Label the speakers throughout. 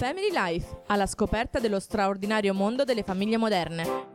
Speaker 1: Family Life, alla scoperta dello straordinario mondo delle famiglie moderne.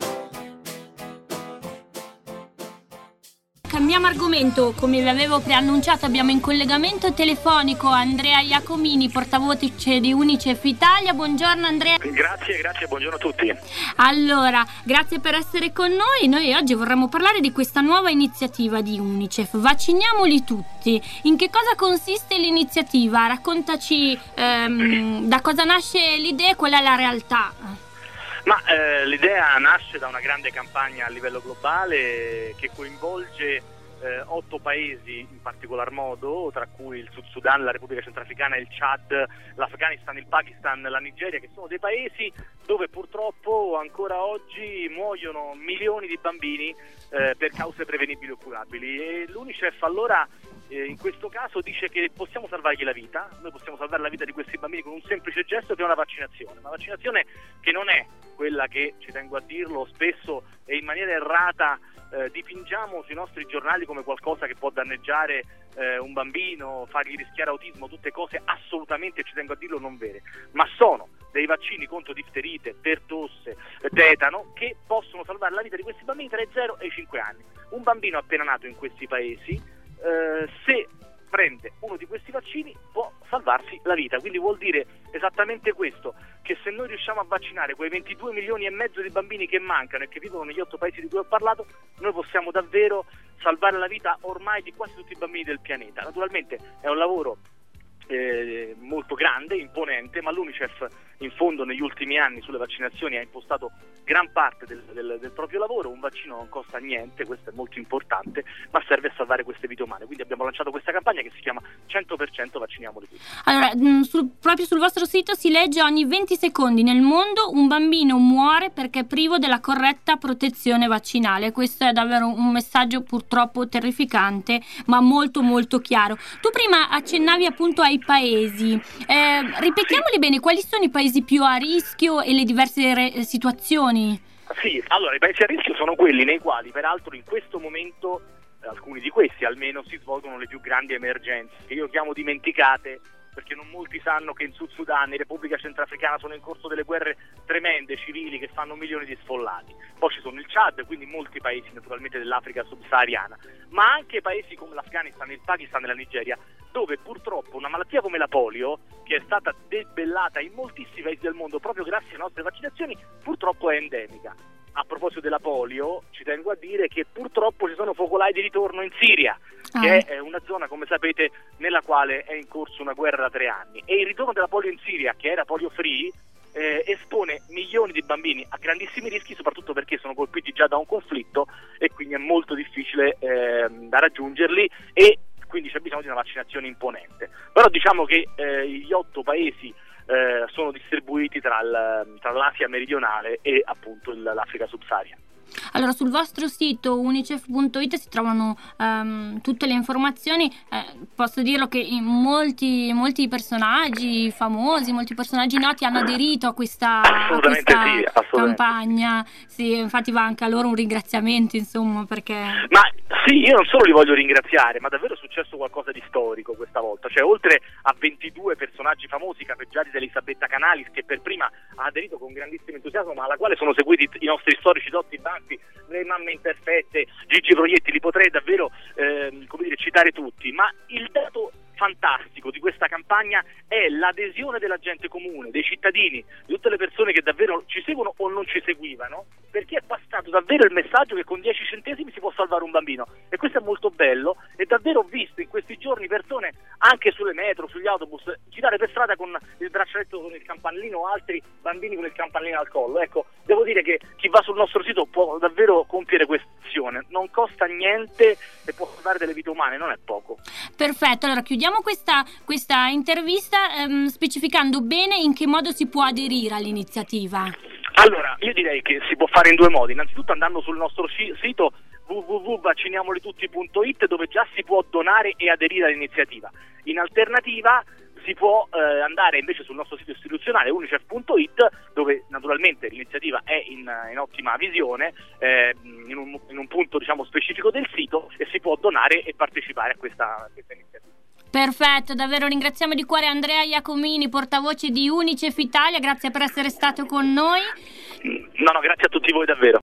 Speaker 2: Cambiamo argomento, come vi avevo preannunciato abbiamo in collegamento telefonico Andrea Iacomini, portavoce di Unicef Italia. Buongiorno Andrea.
Speaker 3: Grazie, buongiorno a tutti.
Speaker 2: Allora, grazie per essere con noi. Noi oggi vorremmo parlare di questa nuova iniziativa di Unicef, Vacciniamoli tutti. In che cosa consiste l'iniziativa? Raccontaci da cosa nasce l'idea e qual è la realtà.
Speaker 3: Ma l'idea nasce da una grande campagna a livello globale che coinvolge 8 paesi in particolar modo, tra cui il Sud Sudan, la Repubblica Centrafricana, il Chad, l'Afghanistan, il Pakistan, la Nigeria, che sono dei paesi dove purtroppo ancora oggi muoiono milioni di bambini per cause prevenibili o curabili. E l'Unicef allora in questo caso dice che possiamo salvargli la vita, noi possiamo salvare la vita di questi bambini con un semplice gesto che è una vaccinazione che non è quella che, ci tengo a dirlo, spesso e in maniera errata dipingiamo sui nostri giornali come qualcosa che può danneggiare un bambino, fargli rischiare autismo, tutte cose assolutamente, ci tengo a dirlo, non vere, ma sono dei vaccini contro difterite, pertosse, tetano, che possono salvare la vita di questi bambini tra i 0 e i 5 anni. Un bambino appena nato in questi paesi, se prende uno di questi vaccini può salvarsi la vita, quindi vuol dire esattamente questo, che se noi riusciamo a vaccinare quei 22 milioni e mezzo di bambini che mancano e che vivono negli 8 paesi di cui ho parlato, noi possiamo davvero salvare la vita ormai di quasi tutti i bambini del pianeta. Naturalmente è un lavoro molto grande, imponente, ma l'Unicef in fondo negli ultimi anni sulle vaccinazioni ha impostato gran parte del proprio lavoro. Un vaccino non costa niente, questo è molto importante, ma serve a salvare queste vite umane, quindi abbiamo lanciato questa campagna che si chiama 100% Vacciniamoli tutti.
Speaker 2: Allora, proprio sul vostro sito si legge: ogni 20 secondi nel mondo un bambino muore perché è privo della corretta protezione vaccinale. Questo è davvero un messaggio purtroppo terrificante, ma molto molto chiaro. Tu prima accennavi appunto ai paesi, ripetiamoli bene, quali sono i paesi più a rischio e le diverse situazioni?
Speaker 3: Sì, allora i paesi a rischio sono quelli nei quali peraltro in questo momento, alcuni di questi almeno, si svolgono le più grandi emergenze, che io chiamo dimenticate, perché non molti sanno che in Sud Sudan e Repubblica Centrafricana sono in corso delle guerre tremende civili che fanno milioni di sfollati. Poi ci sono il Chad, quindi molti paesi naturalmente dell'Africa subsahariana, ma anche paesi come l'Afghanistan, il Pakistan e la Nigeria, dove purtroppo una malattia come la polio, che è stata debellata in moltissimi paesi del mondo proprio grazie alle nostre vaccinazioni, purtroppo è endemica. A proposito della polio, ci tengo a dire che purtroppo ci sono focolai di ritorno in Siria, che è una zona, come sapete, nella quale è in corso una guerra da 3 anni. E il ritorno della polio in Siria, che era polio free, espone milioni di bambini a grandissimi rischi, soprattutto perché sono colpiti già da un conflitto e quindi è molto difficile da raggiungerli, e quindi c'è bisogno di una vaccinazione imponente. Però diciamo che gli 8 paesi sono distribuiti tra l'Asia meridionale e appunto l'Africa subsahariana.
Speaker 2: Allora, sul vostro sito unicef.it si trovano tutte le informazioni. Posso dirlo che molti personaggi famosi, molti personaggi noti hanno aderito a questa campagna. Sì, infatti va anche a loro un ringraziamento, insomma, perché... Ma
Speaker 3: sì, io non solo li voglio ringraziare, ma davvero è successo qualcosa di storico questa volta. Cioè, oltre a 22 personaggi famosi capeggiati da Elisabetta Canalis, che per prima ha aderito con grandissimo entusiasmo, ma alla quale sono seguiti i nostri storici dotti banchi, le mamme imperfette, Gigi Proietti, li potrei davvero citare tutti, ma il dato fantastico di questa campagna è l'adesione della gente comune, dei cittadini, di tutte le persone che davvero ci seguono o non ci seguivano, perché è passato davvero il messaggio che con 10 centesimi si può salvare un bambino, e questo è molto bello. E davvero ho visto in questi giorni persone anche sulle metro, sugli autobus, girare per strada con il braccialetto con il campanellino, o altri bambini con il campanellino al collo. Ecco, devo dire che chi va sul nostro sito può davvero compiere questa azione, non costa niente e può salvare delle vite umane, non è poco.
Speaker 2: Perfetto, allora chiudiamo questa intervista specificando bene in che modo si può aderire all'iniziativa.
Speaker 3: Allora, io direi che si può fare in 2 modi. Innanzitutto andando sul nostro sito www.vacciniamolitutti.it, dove già si può donare e aderire all'iniziativa. In alternativa si può andare invece sul nostro sito istituzionale unicef.it, dove naturalmente l'iniziativa è in ottima visione, in un punto diciamo specifico del sito, e si può donare e partecipare a questa iniziativa.
Speaker 2: Perfetto, davvero ringraziamo di cuore Andrea Iacomini, portavoce di Unicef Italia, grazie per essere stato con noi.
Speaker 3: No, grazie a tutti voi davvero.